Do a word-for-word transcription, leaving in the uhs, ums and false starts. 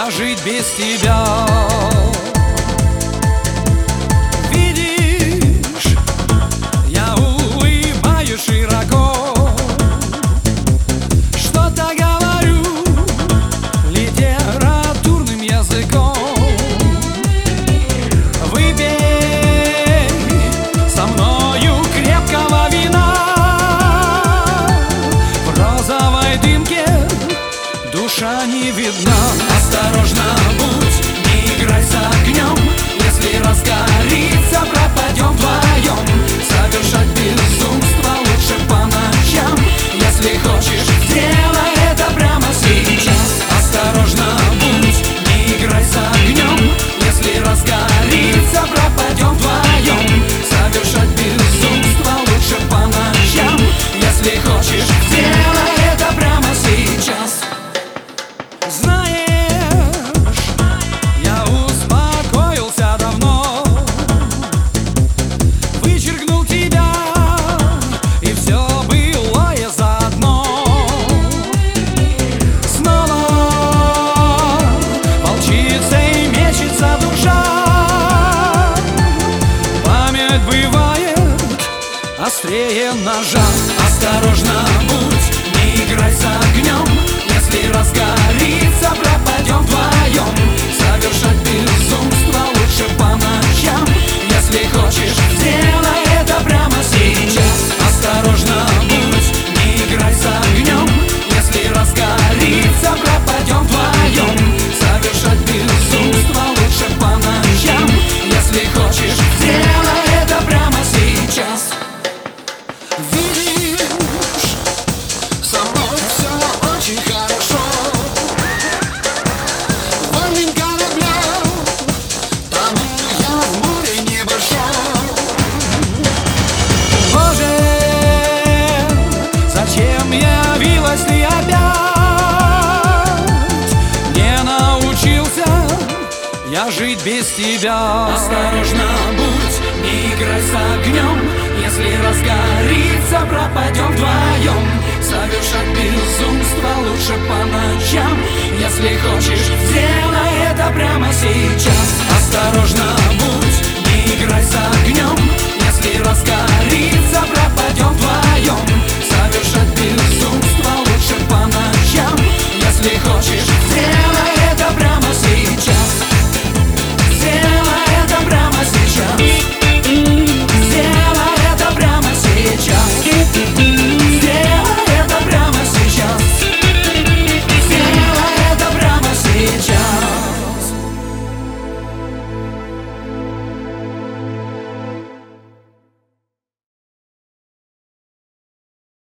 я жить без тебя. Видишь, я улыбаюсь широко, что-то говорю литературным языком. Выпей со мною крепкого вина, в розовой дымке душа не видна. Осторожно будь, не играй с огнем, если разгорится, пропадем вдвоем. Совершать безумство лучше по ночам, если хочешь, сделай это прямо сейчас. Осторожно будь, не играй с огнем, если разгорится, пропадем вдвоем. Совершать безумство лучше по ночам, если хочешь, сделай это прямо сейчас. Знаешь, я успокоился давно, вычеркнул тебя, и все былое заодно. Снова волчицей мечется душа, память бывает острее ножа. Осторожно будь, не играй с огнем, если разгорится, пропадем вдвоем. Совершать безумство лучше по ночам, если хочешь, сделай это прямо сейчас. Осторожно будь, не играй с огнем, если разгорится, пропадем вдвоем. Совершать безумство лучше по ночам, если хочешь, сделай это прямо сейчас. Видишь, со мной все очень хорошо. Волны корабля, тону я в море небольшом. Боже, зачем явилась ты опять? Не научился я жить без тебя. Осторожно будь, не играй с огнем, если разгорится, пропадем вдвоем. Совершать безумство лучше по ночам, если хочешь.